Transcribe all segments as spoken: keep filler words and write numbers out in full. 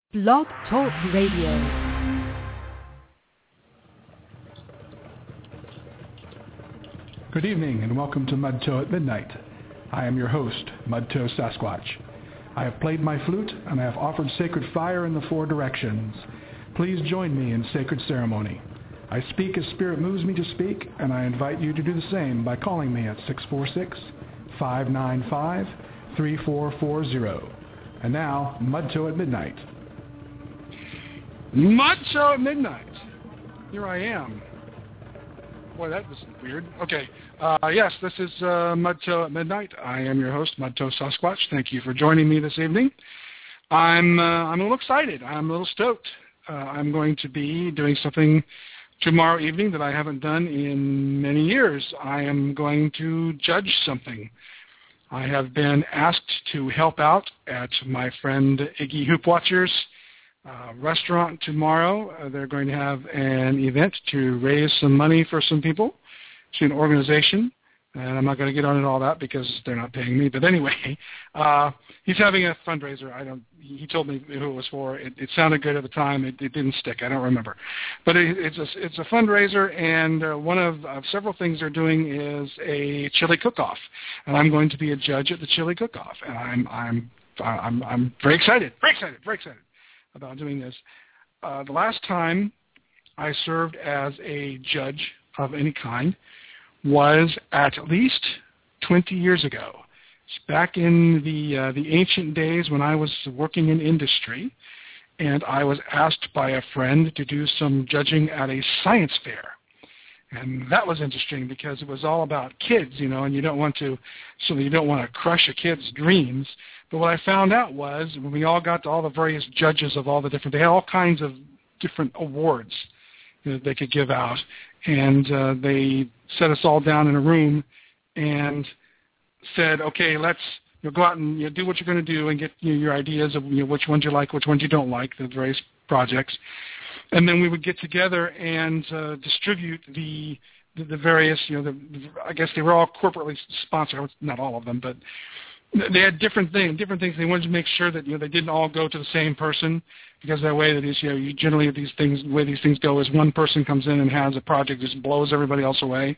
Blog Talk Radio. Good evening and welcome to Mudtoe at Midnight. I am your host, Mudtoe Sasquatch. I have played my flute and I have offered sacred fire in the four directions. Please join me in sacred ceremony. I speak as spirit moves me to speak, and I invite you to do the same by calling me at six four six, five nine five, three four four zero. And now, Mudtoe at Midnight. Mudtoe at Midnight. Here I am. Boy, that was weird. Okay. Uh, yes, this is uh, Mudtoe at Midnight. I am your host, Mudtoe Sasquatch. Thank you for joining me this evening. I'm uh, I'm a little excited. I'm a little stoked. Uh, I'm going to be doing something tomorrow evening that I haven't done in many years. I am going to judge something. I have been asked to help out at my friend Iggy Hoopwatcher's uh, restaurant tomorrow. Uh, they're going to have an event to raise some money for some people, to an organization. And I'm not going to get on it all that because they're not paying me. But anyway, uh, he's having a fundraiser. I don't. He told me who it was for. It, it sounded good at the time. It, it didn't stick. I don't remember. But it, it's a it's a fundraiser, and uh, one of uh, several things they're doing is a chili cook-off, and I'm going to be a judge at the chili cook-off, and I'm I'm I'm I'm very excited, very excited, very excited about doing this. Uh, the last time I served as a judge of any kind was at least twenty years ago. It's back in the uh, the ancient days when I was working in industry, and I was asked by a friend to do some judging at a science fair. And that was interesting because it was all about kids, you know, and you don't want to, so you don't want to crush a kid's dreams. But what I found out was when we all got to all the various judges of all the different, they had all kinds of different awards that they could give out. And uh, they set us all down in a room and said, okay, let's you know, go out and you know, do what you're going to do and get you know, your ideas of you know, which ones you like, which ones you don't like, the various projects. And then we would get together and uh, distribute the, the the various, you know, the, the, I guess they were all corporately sponsored, not all of them, but they had different things. Different things. They wanted to make sure that you know they didn't all go to the same person, because that way that is you know you generally these things the way these things go is one person comes in and has a project that just blows everybody else away.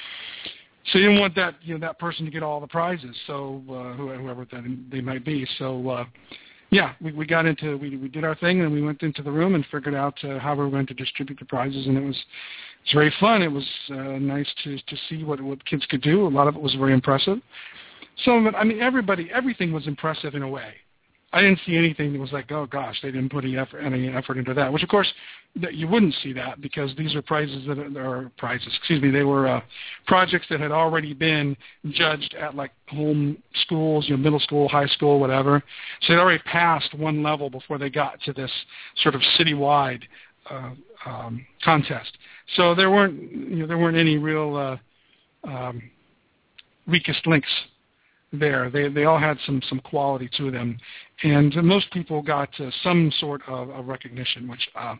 So you didn't want that you know that person to get all the prizes. So uh, whoever that they might be. So uh, yeah, we, we got into we we did our thing and we went into the room and figured out uh, how we were going to distribute the prizes, and it was it was very fun. It was uh, nice to to see what what kids could do. A lot of it was very impressive. Some of it, I mean, everybody, everything was impressive in a way. I didn't see anything that was like, oh gosh, they didn't put any effort, any effort into that. Which, of course, that you wouldn't see that because these are prizes that are, are prizes. Excuse me, they were uh, projects that had already been judged at like home schools, you know, middle school, high school, whatever. So they'd already passed one level before they got to this sort of citywide uh, um, contest. So there weren't, you know, there weren't any real uh, um, weakest links there. They they all had some, some quality to them, and most people got uh, some sort of, of recognition, which uh,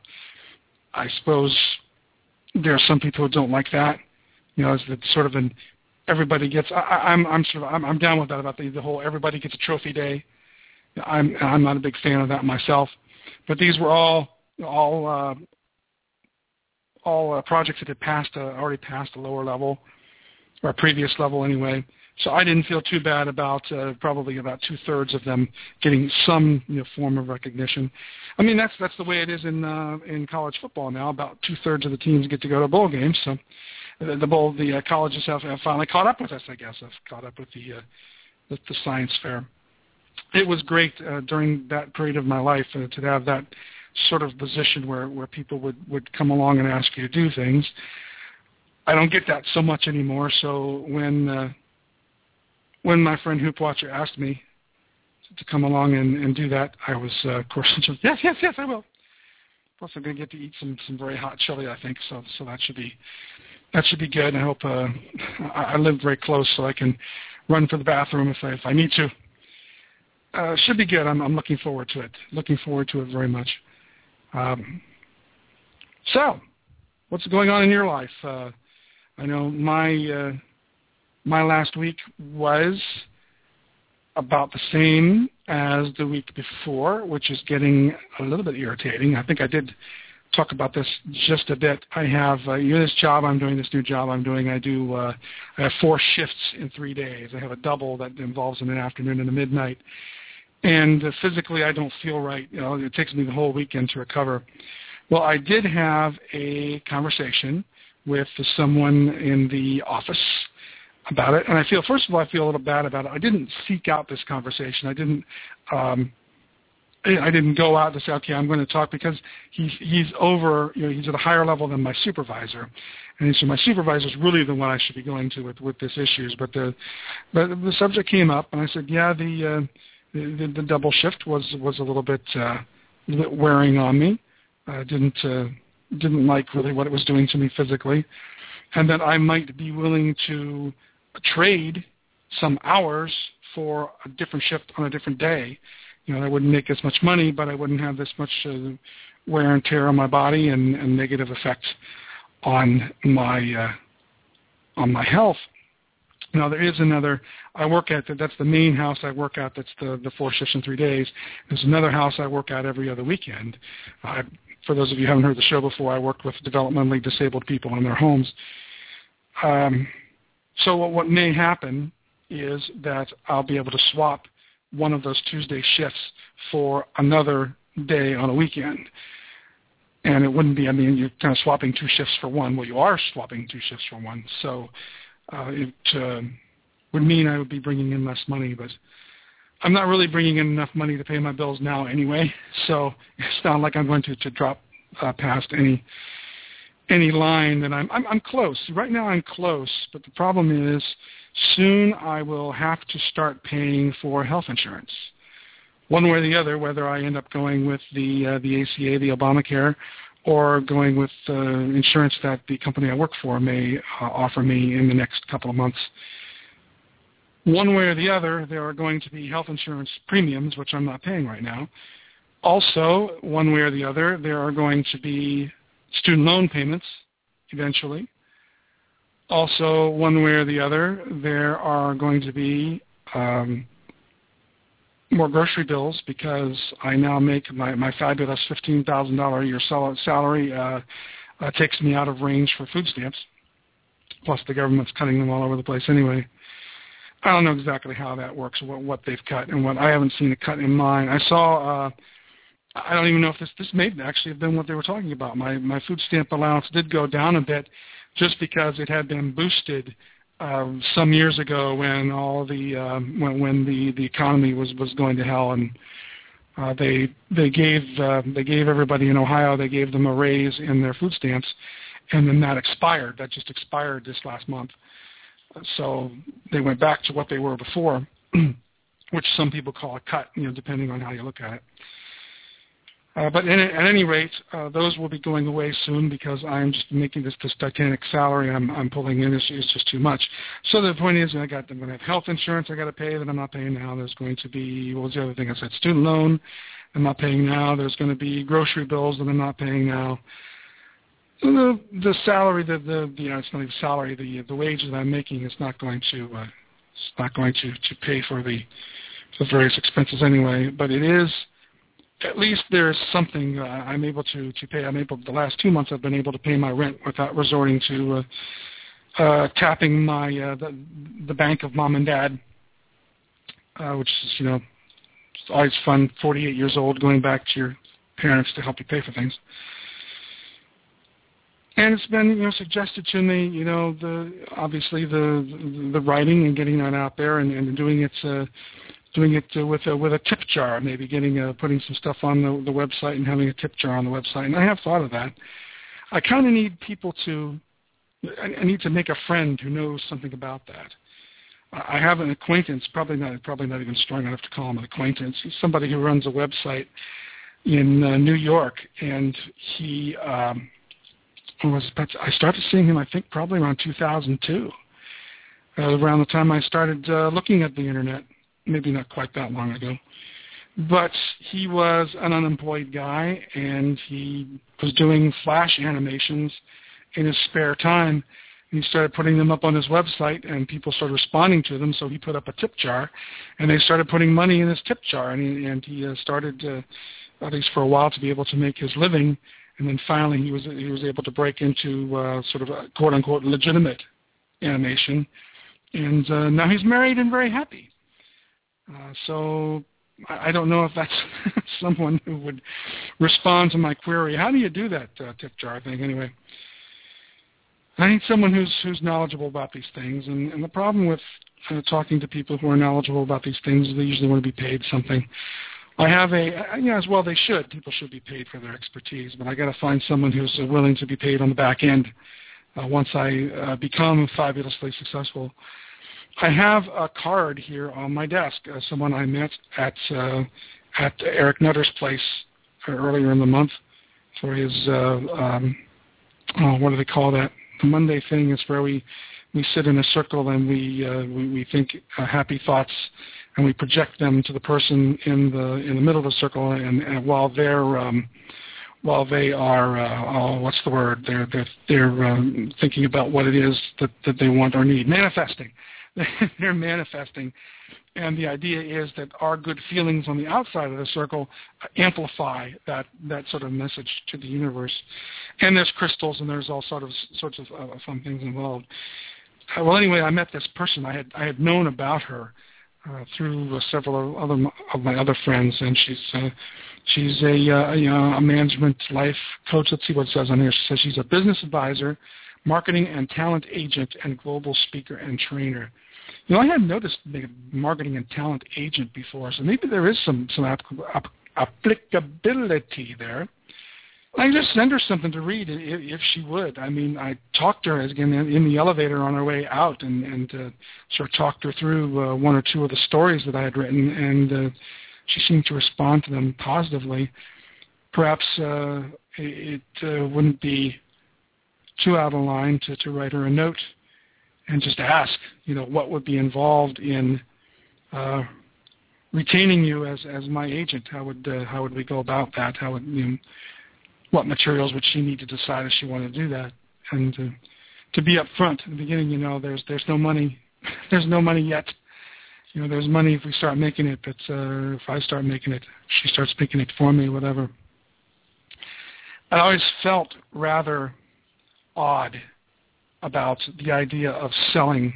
I suppose there are some people who don't like that. You know, it's sort of an everybody gets. I, I'm I'm sort of I'm, I'm down with that about the the whole everybody gets a trophy day. I'm I'm not a big fan of that myself, but these were all all uh, all uh, projects that had passed uh, already passed a lower level or a previous level anyway. So I didn't feel too bad about uh, probably about two-thirds of them getting some you know, form of recognition. I mean, that's that's the way it is in uh, in college football now. About two-thirds of the teams get to go to bowl games. So the, the bowl, the uh, colleges have, have finally caught up with us, I guess. Have caught up with the uh, the, the science fair. It was great uh, during that period of my life uh, to have that sort of position where, where people would, would come along and ask you to do things. I don't get that so much anymore. So when uh, When my friend Hoopwatcher asked me to come along and, and do that, I was, uh, of course, just, yes, yes, yes, I will. Plus, I'm going to get to eat some, some very hot chili, I think, so so that should be that should be good. I hope uh, I, I live very close, so I can run for the bathroom if I if I need to. Uh, should be good. I'm I'm looking forward to it. Looking forward to it very much. Um, so, what's going on in your life? Uh, I know my. Uh, My last week was about the same as the week before, which is getting a little bit irritating. I think I did talk about this just a bit. I have uh, you know, this job I'm doing, this new job I'm doing. I do. Uh, I have four shifts in three days. I have a double that involves in an afternoon and a midnight. And uh, physically, I don't feel right. You know, it takes me the whole weekend to recover. Well, I did have a conversation with someone in the office about it, and I feel, first of all, I feel a little bad about it. I didn't seek out this conversation. I didn't. Um, I didn't go out to say, okay, I'm going to talk, because he's he's over, you know, he's at a higher level than my supervisor, and so my supervisor is really the one I should be going to with with this issues. But the but the subject came up, and I said, yeah, the uh, the, the double shift was was a little bit uh, wearing on me. I didn't uh, didn't like really what it was doing to me physically, and that I might be willing to trade some hours for a different shift on a different day. You know, I wouldn't make as much money, but I wouldn't have this much uh, wear and tear on my body and, and negative effects on my uh, on my health. Now, there is another, I work at, that's the main house I work at, that's the, the four shifts in three days. There's another house I work at every other weekend. Uh, for those of you who haven't heard the show before, I worked with developmentally disabled people in their homes. Um, so what, what may happen is that I'll be able to swap one of those Tuesday shifts for another day on a weekend. And it wouldn't be, I mean, you're kind of swapping two shifts for one. Well, you are swapping two shifts for one. So uh, it uh, would mean I would be bringing in less money, but I'm not really bringing in enough money to pay my bills now anyway. So it's not like I'm going to, to drop uh, past any any line that I'm, I'm, I'm close. Right now I'm close, but the problem is soon I will have to start paying for health insurance. One way or the other, whether I end up going with the uh, the A C A, the Obamacare, or going with uh, insurance that the company I work for may uh, offer me in the next couple of months. One way or the other, there are going to be health insurance premiums, which I'm not paying right now. Also, one way or the other, there are going to be student loan payments eventually. Also, one way or the other, there are going to be um, more grocery bills, because I now make my, my fabulous fifteen thousand dollars a year salary uh, uh, takes me out of range for food stamps. Plus, the government's cutting them all over the place anyway. I don't know exactly how that works, what, what they've cut, and what I haven't seen a cut in mine. I saw, uh, I don't even know if this, this may actually have been what they were talking about. My, my food stamp allowance did go down a bit just because it had been boosted uh, some years ago when all the, um, when, when the, the economy was, was going to hell, and uh, they, they gave, uh, they gave everybody in Ohio, they gave them a raise in their food stamps, and then that expired. That just expired this last month. So they went back to what they were before, which some people call a cut, you know, depending on how you look at it. Uh, but in, at any rate, uh, those will be going away soon, because I'm just making this, this titanic salary I'm, I'm pulling in is, is just too much. So the point is, I got, I'm going to have health insurance I got to pay that I'm not paying now. There's going to be, what was the other thing I said, student loan I'm not paying now. There's going to be grocery bills that I'm not paying now. The the salary, the the you know, it's not even salary. The the wage that I'm making is not going to uh, it's not going to, to pay for the for the various expenses anyway. But it is, at least there's something uh, I'm able to, to pay. I'm able. The last two months I've been able to pay my rent without resorting to uh, uh, tapping my uh, the the bank of mom and dad, uh, which is, you know, it's always fun. forty-eight years old, going back to your parents to help you pay for things. And it's been, you know, suggested to me, you know, the obviously the the writing and getting that out there, and, and doing it, uh, doing it uh, with a with a tip jar, maybe getting uh, putting some stuff on the, the website and having a tip jar on the website. And I have thought of that. I kind of need people to, I, I need to make a friend who knows something about that. I have an acquaintance, probably not probably not even strong enough to call him an acquaintance. He's somebody who runs a website in uh, New York, and he. Um, Was, I started seeing him, I think, probably around two thousand two, uh, around the time I started uh, looking at the Internet, maybe not quite that long ago. But he was an unemployed guy, and he was doing Flash animations in his spare time, He started putting them up on his website, and people started responding to them. So he put up a tip jar, and they started putting money in his tip jar, and he, and he uh, started, uh, at least for a while, to be able to make his living. And then finally, he was he was able to break into uh, sort of a quote unquote legitimate animation, and uh, now he's married and very happy. Uh, so I, I don't know if that's someone who would respond to my query. How do you do that uh, tip jar thing anyway? I need someone who's who's knowledgeable about these things, and, and the problem with uh, talking to people who are knowledgeable about these things is they usually want to be paid something. I have a, you know, as well they should. People should be paid for their expertise, but I got to find someone who's uh, willing to be paid on the back end uh, once I uh, become fabulously successful. I have a card here on my desk. Uh, someone I met at uh, at Eric Nutter's place earlier in the month for his uh, um, oh, what do they call that? The Monday thing is where we, we sit in a circle and we uh, we, we think uh, happy thoughts, and we project them to the person in the in the middle of the circle, and, and while they're um, while they are uh, oh, what's the word? They're they're they're um, thinking about what it is that, that they want or need, manifesting. They're manifesting, and the idea is that our good feelings on the outside of the circle amplify that, that sort of message to the universe. And there's crystals, and there's all sort of sorts of uh, fun things involved. Uh, well, anyway, I met this person. I had I had known about her uh, through uh, several other of my other friends, and she's uh, she's a uh, you know, a management life coach. Let's see what it says on here. She says she's a business advisor, marketing and talent agent, and global speaker and trainer. You know, I hadn't noticed being a marketing and talent agent before, so maybe there is some some ap- ap- applicability there. I just send her something to read if, if she would. I mean, I talked to her again in the elevator on our way out, and, and uh, sort of talked her through uh, one or two of the stories that I had written, and uh, she seemed to respond to them positively. Perhaps uh, it uh, wouldn't be too out of line to, to write her a note and just ask, you know, what would be involved in uh, retaining you as, as my agent. How would uh, how would we go about that? How would you know, what materials would she need to decide if she wanted to do that? And uh, to be up front at the beginning, you know, there's there's no money, there's no money yet. You know, there's money if we start making it, but uh, if I start making it, she starts making it for me, whatever. I always felt rather odd about the idea of selling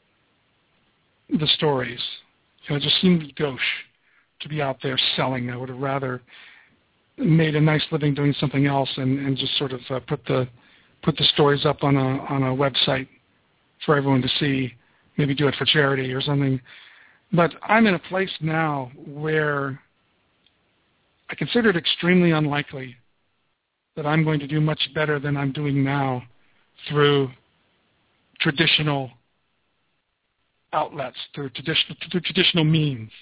the stories. You know, it just seemed gauche to be out there selling. I would have rather made a nice living doing something else and, and just sort of uh, put the put the stories up on a on a website for everyone to see, maybe do it for charity or something. But I'm in a place now where I consider it extremely unlikely that I'm going to do much better than I'm doing now through traditional outlets, through traditional, through traditional means.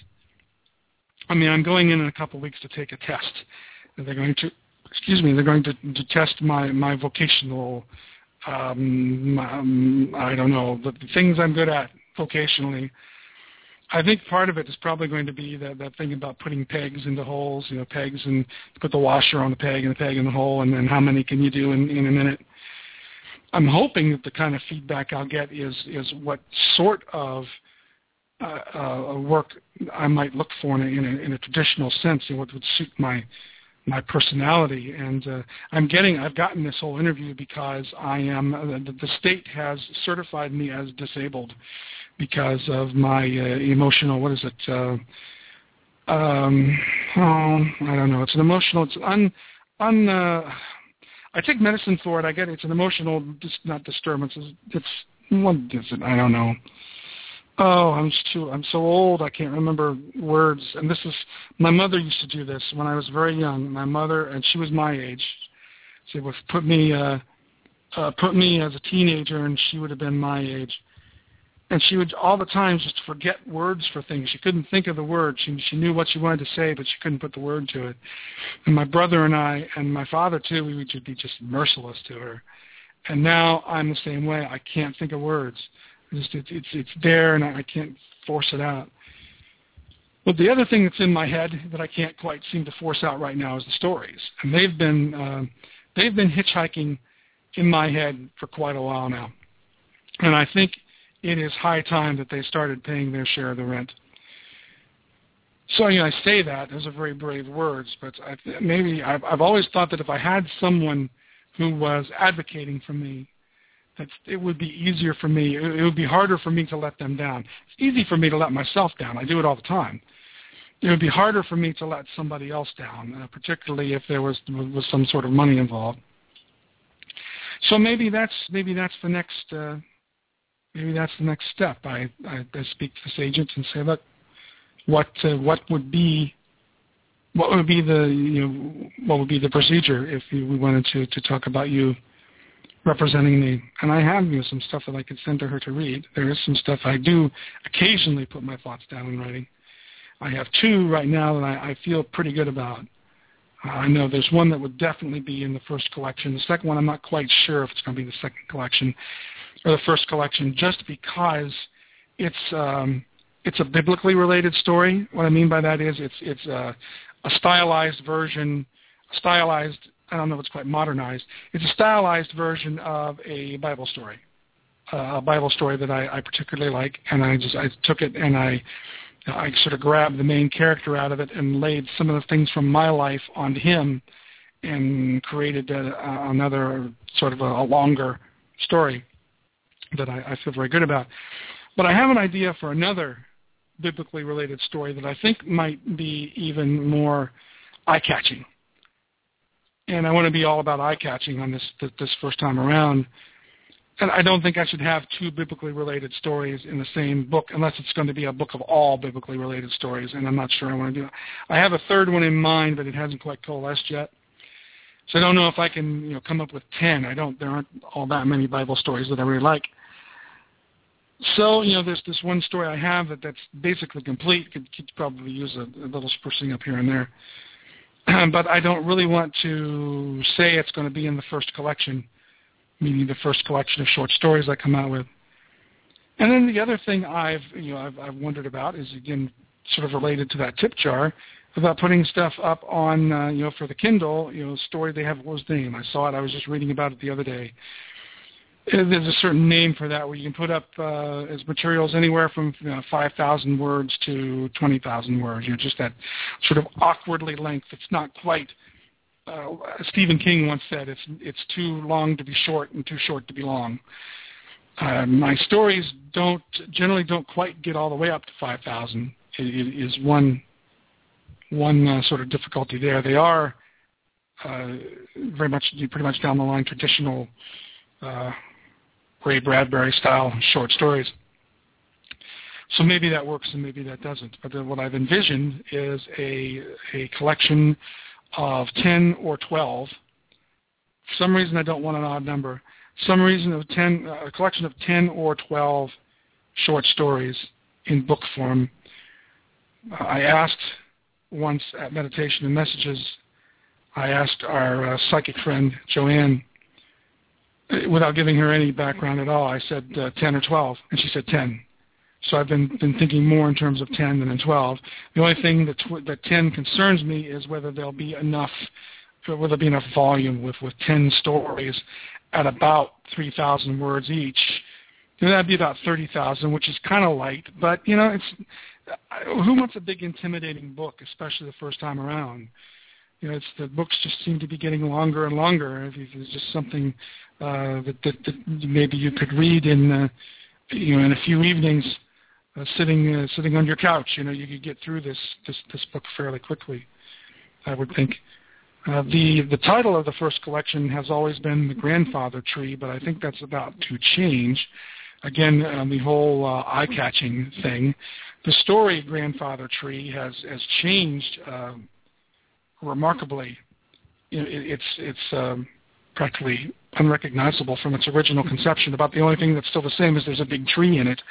I mean, I'm going in in a couple of weeks to take a test. They're going to, excuse me, they're going to, to test my, my vocational, um, um, I don't know, the, the things I'm good at vocationally. I think part of it is probably going to be that, that thing about putting pegs into holes, you know, pegs, and put the washer on the peg and the peg in the hole, and then how many can you do in, in a minute. I'm hoping that the kind of feedback I'll get is is what sort of uh, uh, work I might look for in a, in a, in a traditional sense, and what would suit my my personality. And uh, I'm getting, I've gotten this whole interview because I am, uh, the, the state has certified me as disabled because of my uh, emotional, what is it? Uh, um, oh, I don't know. It's an emotional, it's un, un. Uh, I take medicine for it. I get it. It's an emotional, dis- not disturbance. It's, it's what is it? I don't know. Oh, I'm just too. I'm so old. I can't remember words. And this is my mother used to do this when I was very young. My mother, and she was my age. She would put me, uh, uh, put me as a teenager, and she would have been my age. And she would all the time just forget words for things. She couldn't think of the word. She she knew what she wanted to say, but she couldn't put the word to it. And my brother and I, and my father too, we would just be just merciless to her. And now I'm the same way. I can't think of words. It's it's it's, it's there, and I can't force it out. But the other thing that's in my head that I can't quite seem to force out right now is the stories. And they've been uh, they've been hitchhiking in my head for quite a while now. And I think it is high time that they started paying their share of the rent. So, you know, I say that, those are very brave words, but I, maybe I've, I've always thought that if I had someone who was advocating for me, that it would be easier for me, it would be harder for me to let them down. It's easy for me to let myself down. I do it all the time. It would be harder for me to let somebody else down, uh, particularly if there was, was some sort of money involved. So maybe that's maybe that's the next uh, maybe that's the next step. I, I, I speak to this agent and say, look, what uh, what would be what would be the you know what would be the procedure if we wanted to, to talk about you representing me? And I have you know some stuff that I could send to her to read. There is some stuff I do occasionally put my thoughts down in writing. I have two right now that I, I feel pretty good about. Uh, I know there's one that would definitely be in the first collection. The second one, I'm not quite sure if it's going to be the second collection or the first collection, just because it's um, it's a biblically related story. What I mean by that is it's it's a, a stylized version, stylized. I don't know if it's quite modernized. It's a stylized version of a Bible story, uh, a Bible story that I, I particularly like, and I just I took it and I. I sort of grabbed the main character out of it and laid some of the things from my life onto him and created a, another sort of a, a longer story that I, I feel very good about. But I have an idea for another biblically related story that I think might be even more eye-catching. And I want to be all about eye-catching on this, this first time around. And I don't think I should have two biblically related stories in the same book unless it's going to be a book of all biblically related stories, and I'm not sure I want to do that. I have a third one in mind, but it hasn't quite coalesced yet. So I don't know if I can you know, come up with ten. I don't. There aren't all that many Bible stories that I really like. So, you know, there's this one story I have that, that's basically complete. Could, could probably use a, a little sprucing up here and there. But I don't really want to say it's going to be in the first collection, meaning the first collection of short stories I come out with. And then the other thing I've, you know, I've, I've wondered about is, again, sort of related to that tip jar, about putting stuff up on, uh, you know, for the Kindle, you know, story they have, what was the name? I saw it, I was just reading about it the other day. There's a certain name for that where you can put up uh, as materials anywhere from you know, five thousand words to twenty thousand words, you know, just that sort of awkwardly length. It's not quite, uh, Stephen King once said, it's it's too long to be short and too short to be long. Uh, my stories don't generally don't quite get all the way up to five thousand. It, it is one one uh, sort of difficulty there. They are uh, very much, pretty much down the line, traditional uh, Ray Bradbury style short stories. So maybe that works and maybe that doesn't. But then what I've envisioned is a a collection of ten or twelve. For some reason I don't want an odd number. Some reason of ten, uh, a collection of ten or twelve short stories in book form. Uh, I asked once at Meditation and Messages, I asked our uh, psychic friend Joanne, without giving her any background at all, I said uh, ten or twelve, and she said ten. So I've been, been thinking more in terms of ten than in twelve. The only thing that, tw- that ten concerns me is whether there'll be enough, whether there'll be enough volume with, with ten stories at about three thousand words each. You know, that'd be about thirty thousand, which is kind of light, but, you know, it's who wants a big, intimidating book, especially the first time around? You know, it's the books just seem to be getting longer and longer. If it's just something uh, that, that, that maybe you could read in, uh, you know, in a few evenings, uh, sitting uh, sitting on your couch. You know, you could get through this this, this book fairly quickly, I would think. Uh, the the title of the first collection has always been The Grandfather Tree, but I think that's about to change. Again, uh, the whole uh, eye-catching thing. The story Grandfather Tree has has changed uh, remarkably. You know, it, it's it's um, practically unrecognizable from its original conception. About the only thing that's still the same is there's a big tree in it.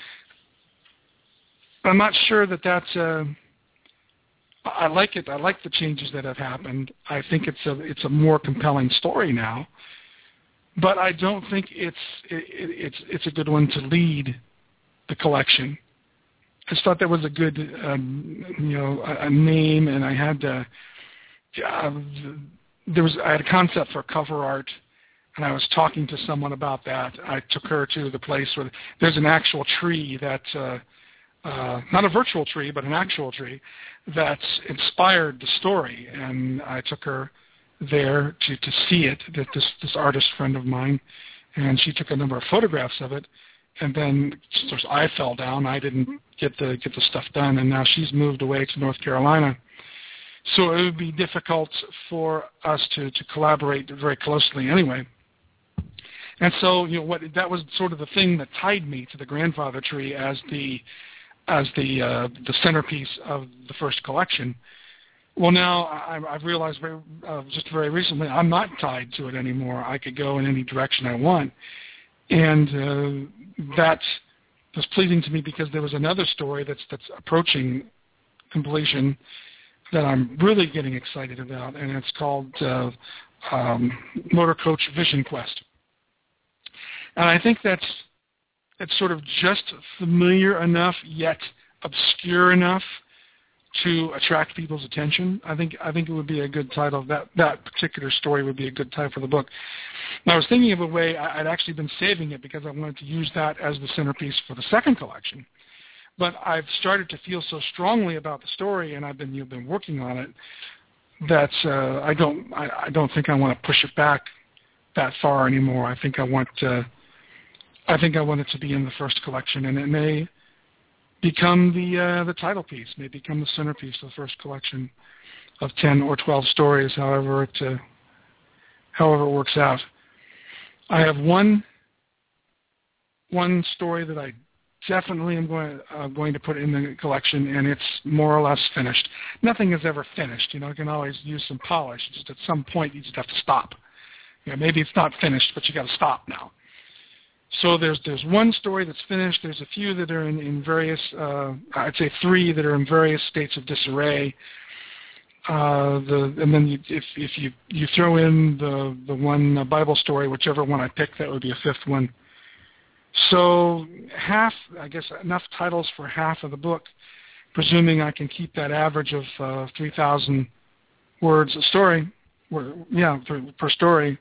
I'm not sure that that's. Uh, I like it. I like the changes that have happened. I think it's a it's a more compelling story now. But I don't think it's it, it's it's a good one to lead the collection. I just thought that was a good um, you know a, a name, and I had uh, uh, there was I had a concept for cover art, and I was talking to someone about that. I took her to the place where there's an actual tree that, uh, uh, not a virtual tree, but an actual tree that's inspired the story, and I took her there to, to see it, that this, this artist friend of mine, and she took a number of photographs of it, and then of course, I fell down. I didn't get the get the stuff done, and now she's moved away to North Carolina. So it would be difficult for us to, to collaborate very closely anyway. And so, you know, what that was sort of the thing that tied me to the grandfather tree as the as the uh, the centerpiece of the first collection. Well, now I, I've realized very, uh, just very recently I'm not tied to it anymore. I could go in any direction I want, and uh, that was pleasing to me because there was another story that's that's approaching completion that I'm really getting excited about, and it's called uh, um, Motor Coach Vision Quest. And I think that's it's sort of just familiar enough, yet obscure enough to attract people's attention. I think I think it would be a good title. That that particular story would be a good title for the book. And I was thinking of a way. I'd actually been saving it because I wanted to use that as the centerpiece for the second collection. But I've started to feel so strongly about the story, and I've been you've been working on it, that uh, I don't I, I don't think I want to push it back that far anymore. I think I want uh, I think I want it to be in the first collection, and it may become the uh, the title piece, may become the centerpiece of the first collection of ten or twelve stories, however it uh, however it works out. I have one one story that I definitely am going uh, going to put in the collection, and it's more or less finished. Nothing is ever finished. You know, you can always use some polish. Just at some point, you just have to stop. You know, maybe it's not finished, but you got to stop now. So there's there's one story that's finished. There's a few that are in, in various, uh, I'd say three that are in various states of disarray. Uh, the and then you, if if you you throw in the the one uh, Bible story, whichever one I pick, that would be a fifth one. So half, I guess, enough titles for half of the book, presuming I can keep that average of uh, three thousand words a story. Or, yeah, per, per story.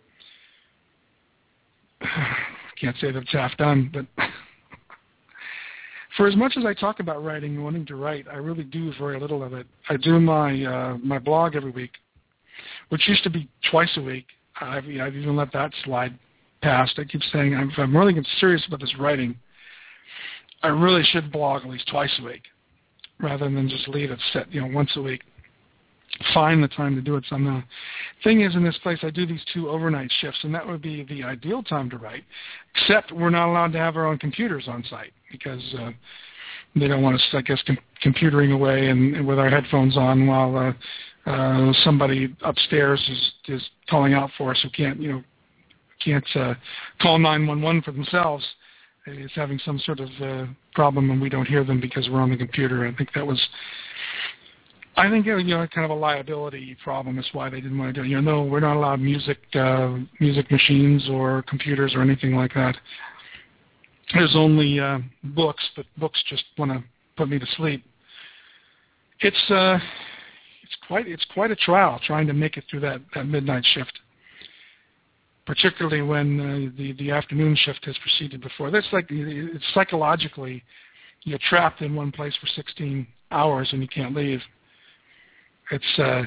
Can't say that it's half done, but for as much as I talk about writing and wanting to write, I really do very little of it. I do my uh, my blog every week, which used to be twice a week. I've, I've even let that slide past. I keep saying I'm, if I'm really serious about this writing, I really should blog at least twice a week, rather than just leave it set, you know, once a week. Find the time to do it somehow. Thing is, in this place, I do these two overnight shifts, and that would be the ideal time to write, except we're not allowed to have our own computers on site because uh, they don't want us, I guess, com- computering away and, and with our headphones on while uh, uh, somebody upstairs is, is calling out for us who can't, you know, can't uh, call nine one one for themselves. Is having some sort of uh, problem, and we don't hear them because we're on the computer. I think that was. I think, you know, kind of a liability problem is why they didn't want to do it. You know, no, we're not allowed music uh, music machines or computers or anything like that. There's only uh, books, but books just want to put me to sleep. It's uh, it's quite it's quite a trial trying to make it through that, that midnight shift, particularly when uh, the the afternoon shift has proceeded before. That's like it's psychologically, you're trapped in one place for sixteen hours and you can't leave. It's uh,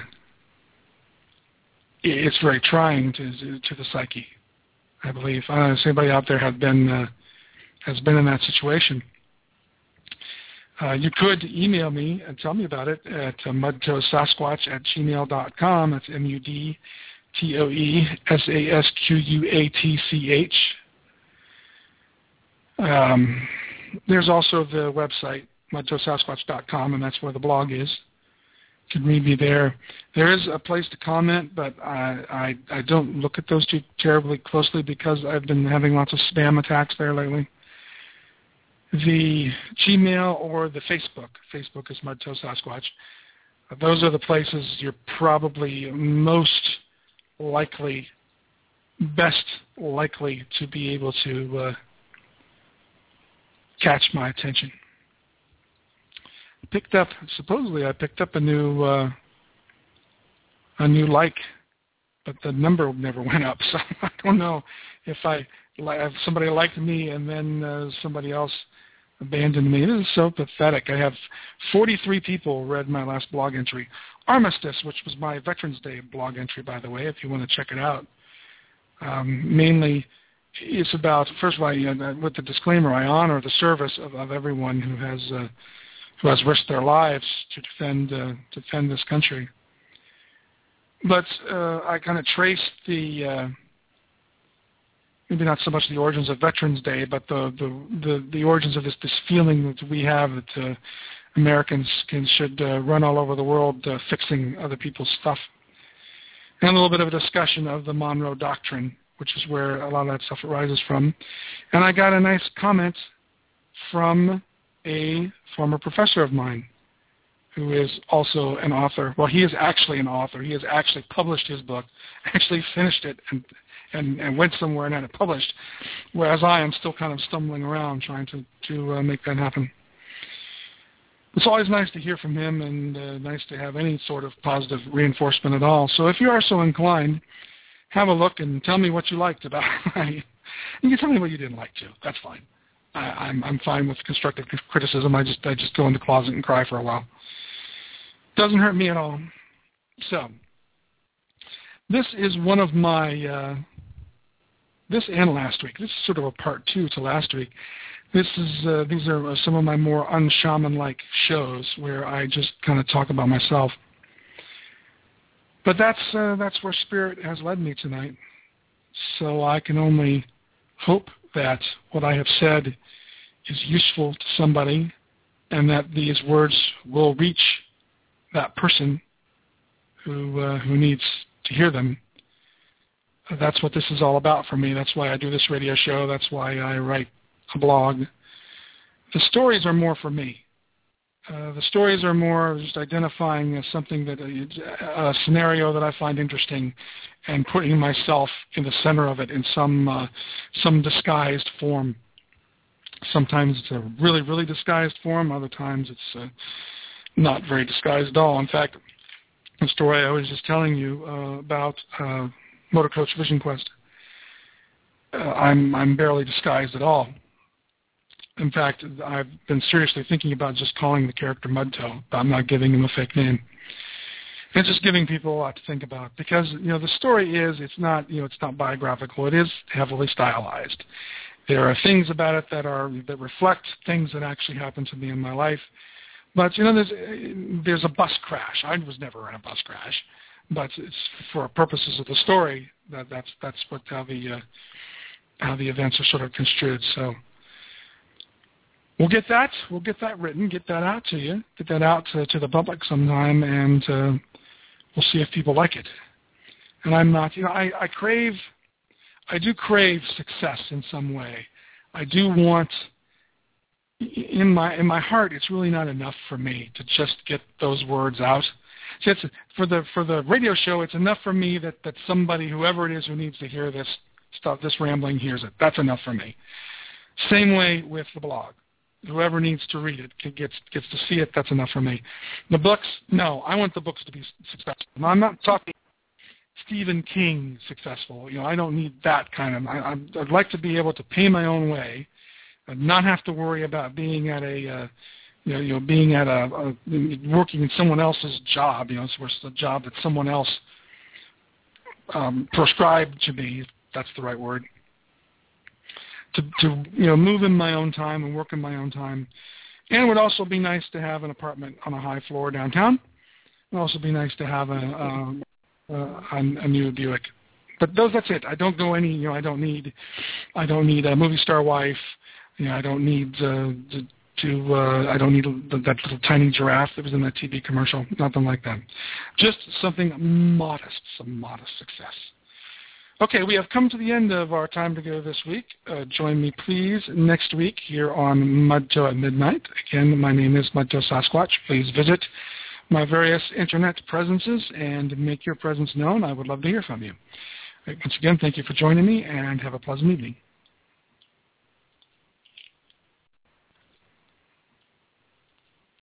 it's very trying to to the psyche, I believe. I don't know if anybody out there have been uh, has been in that situation. Uh, you could email me and tell me about it at uh, mudtoesasquatch at gmail dot com. That's M U D T O E S A S Q U A T C H. Um, there's also the website, mudtoesasquatch dot com, and that's where the blog is. You can read me there. There is a place to comment, but I, I I don't look at those two terribly closely because I've been having lots of spam attacks there lately. The Gmail or the Facebook. Facebook is Mudtoe Sasquatch. Those are the places you're probably most likely, best likely to be able to uh, catch my attention. Picked up supposedly I picked up a new uh, a new like but the number never went up. So I don't know if I if somebody liked me and then uh, somebody else abandoned me. This is so pathetic. I have forty-three people read my last blog entry. Armistice, which was my Veterans Day blog entry, by the way, if you want to check it out. Um, mainly, it's about, first of all, you know, with the disclaimer, I honor the service of, of everyone who has uh, who has risked their lives to defend uh, defend this country. But uh, I kind of traced the, uh, maybe not so much the origins of Veterans Day, but the the, the, the origins of this, this feeling that we have that uh, Americans can should uh, run all over the world uh, fixing other people's stuff. And a little bit of a discussion of the Monroe Doctrine, which is where a lot of that stuff arises from. And I got a nice comment from a former professor of mine who is also an author. Well, he is actually an author. He has actually published his book, actually finished it, and, and, and went somewhere and had it published, whereas I am still kind of stumbling around trying to, to uh, make that happen. It's always nice to hear from him and uh, nice to have any sort of positive reinforcement at all. So if you are so inclined, have a look and tell me what you liked about it. You can tell me what you didn't like too. That's fine. I, I'm I'm fine with constructive criticism. I just I just go in the closet and cry for a while. Doesn't hurt me at all. So this is one of my uh, this and last week. This is sort of a part two to last week. This is uh, these are some of my more unshaman-like shows where I just kind of talk about myself. But that's uh, that's where Spirit has led me tonight. So I can only hope that what I have said is useful to somebody, and that these words will reach that person who uh, who needs to hear them. That's what this is all about for me. That's why I do this radio show. That's why I write a blog. The stories are more for me. Uh, the stories are more just identifying as something that a, a scenario that I find interesting, and putting myself in the center of it in some uh, some disguised form. Sometimes it's a really, really disguised form. Other times it's uh, not very disguised at all. In fact, the story I was just telling you uh, about uh, Motor Coach Vision Quest, uh, I'm I'm barely disguised at all. In fact, I've been seriously thinking about just calling the character Mudtoe, but I'm not giving him a fake name. It's just giving people a lot to think about, because you know the story is it's not you know it's not biographical. It is heavily stylized. There are things about it that are that reflect things that actually happened to me in my life. But you know there's there's a bus crash. I was never in a bus crash, but it's for purposes of the story that that's that's what how the uh, how the events are sort of construed. So. We'll get that. We'll get that written. Get that out to you. Get that out to, to the public sometime, and uh, we'll see if people like it. And I'm not, you know, I, I crave, I do crave success in some way. I do want, in my in my heart, it's really not enough for me to just get those words out. See, it's, for the for the radio show, it's enough for me that that somebody, whoever it is who needs to hear this stuff, this rambling, hears it. That's enough for me. Same way with the blog. Whoever needs to read it gets gets to see it. That's enough for me. The books, no. I want the books to be successful. Now, I'm not talking Stephen King successful. You know, I don't need that kind of. I, I'd like to be able to pay my own way, and not have to worry about being at a, uh, you know, you know, being at a, a working in someone else's job. You know, it's a job that someone else um, prescribed to me. If that's the right word. To, to you know move in my own time and work in my own time, and it would also be nice to have an apartment on a high floor downtown. It would also be nice to have a um, a, a, a new Buick. But those that's it. I don't go any you know I don't need I don't need a movie star wife. You know I don't need uh, to, to uh, I don't need a, that little tiny giraffe that was in that T V commercial. Nothing like that. Just something modest, some modest success. Okay, we have come to the end of our time together this week. Uh, join me, please, next week here on Mudtoe at Midnight. Again, my name is Mudtoe Sasquatch. Please visit my various internet presences and make your presence known. I would love to hear from you. Once again, thank you for joining me, and have a pleasant evening.